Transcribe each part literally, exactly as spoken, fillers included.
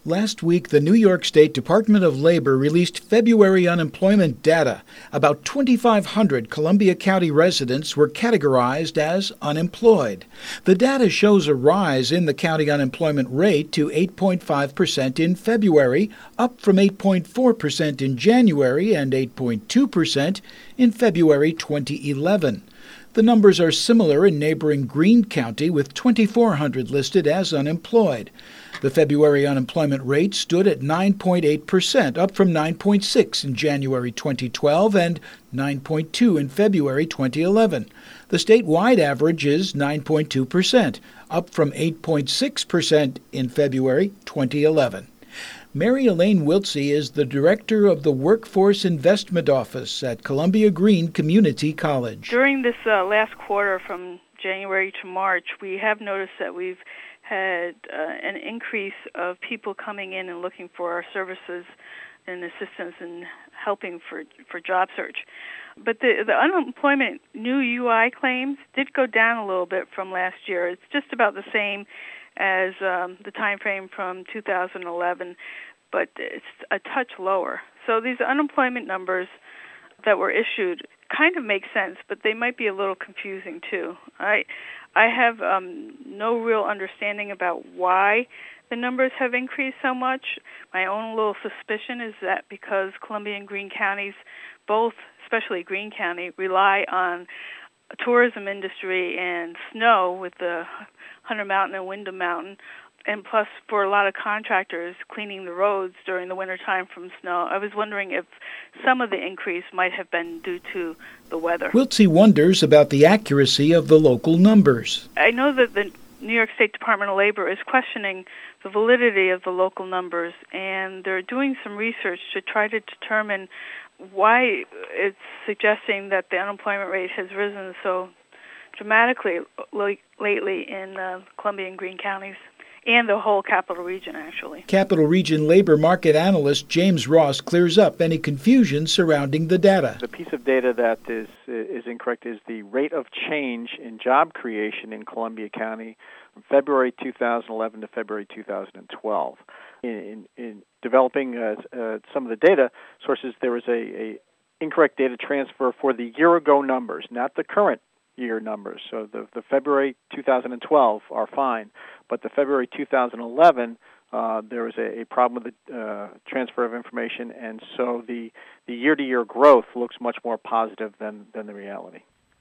Last week, the New York State Department of Labor released February unemployment data. About twenty-five hundred Columbia County residents were categorized as unemployed. The data shows a rise in the county unemployment rate to eight point five percent in February, up from eight point four percent in January and eight point two percent in February twenty eleven. The numbers are similar in neighboring Greene County, with twenty-four hundred listed as unemployed. The February unemployment rate stood at nine point eight percent, up from nine point six in January twenty twelve and nine point two in February twenty eleven. The statewide average is nine point two percent, up from eight point six percent in February twenty eleven. Mary Elaine Wiltsey is the director of the Workforce Investment Office at Columbia Greene Community College. During this uh, last quarter, from January to March, we have noticed that we've had uh, an increase of people coming in and looking for our services and assistance and helping for for job search. But the, the unemployment new U I claims did go down a little bit from last year. It's just about the same as um, the time frame from two thousand eleven, but it's a touch lower. So these unemployment numbers that were issued kind of make sense, but they might be a little confusing too. I I have um, no real understanding about why the numbers have increased so much. My own little suspicion is that because Columbia and Greene counties, both, especially Greene County, rely on a tourism industry and snow with the Hunter Mountain and Windham Mountain, and plus for a lot of contractors cleaning the roads during the wintertime from snow. I was wondering if some of the increase might have been due to the weather. Wiltsey wonders about the accuracy of the local numbers. I know that the New York State Department of Labor is questioning the validity of the local numbers, and they're doing some research to try to determine why it's suggesting that the unemployment rate has risen so dramatically lately in uh, Columbia and Greene counties, and the whole Capital Region, actually. Capital Region labor market analyst James Ross clears up any confusion surrounding the data. The piece of data that is is incorrect is the rate of change in job creation in Columbia County from February two thousand eleven to February two thousand twelve. In, in, in developing uh, uh, some of the data sources, there was a, a incorrect data transfer for the year ago numbers, not the current year numbers. So the, the February two thousand twelve are fine, but the February two thousand eleven, uh, there was a, a problem with the uh, transfer of information, and so the, the year-to-year growth looks much more positive than, than the reality.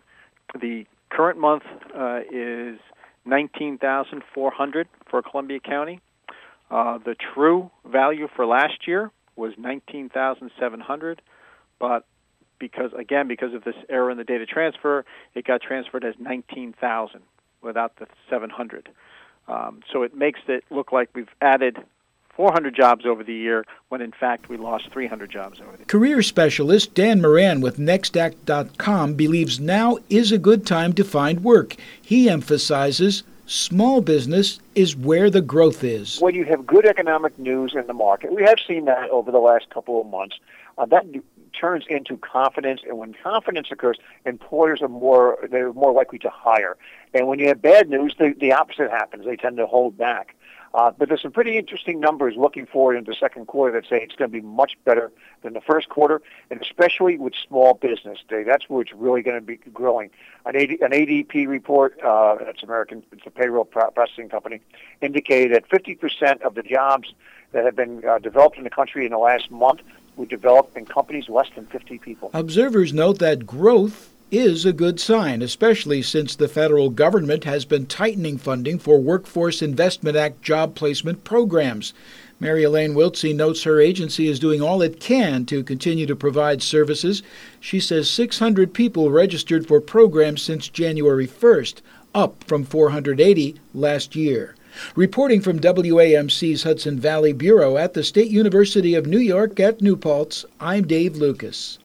The current month uh, is nineteen thousand four hundred for Columbia County. Uh, the true value for last year was nineteen thousand seven hundred, but because, again, because of this error in the data transfer, it got transferred as nineteen thousand without the seven hundred. Um, so it makes it look like we've added four hundred jobs over the year when, in fact, we lost three hundred jobs over the year. Career specialist Dan Moran with Nextact dot com believes now is a good time to find work. He emphasizes small business is where the growth is. When you have good economic news in the market, we have seen that over the last couple of months, uh, that turns into confidence, and when confidence occurs, employers are more they're more likely to hire. And when you have bad news, the, the opposite happens. They tend to hold back. Uh, but there's some pretty interesting numbers looking forward into the second quarter that say it's going to be much better than the first quarter, and especially with small business. That's where it's really going to be growing. An, A D P report, uh, that's American, it's a payroll processing company, indicated that fifty percent of the jobs that have been uh, developed in the country in the last month were developed in companies less than fifty people. Observers note that growth is a good sign, especially since the federal government has been tightening funding for Workforce Investment Act job placement programs. Mary Elaine Wiltsey notes her agency is doing all it can to continue to provide services. She says six hundred people registered for programs since January first, up from four hundred eighty last year. Reporting from W A M C's Hudson Valley Bureau at the State University of New York at New Paltz, I'm Dave Lucas.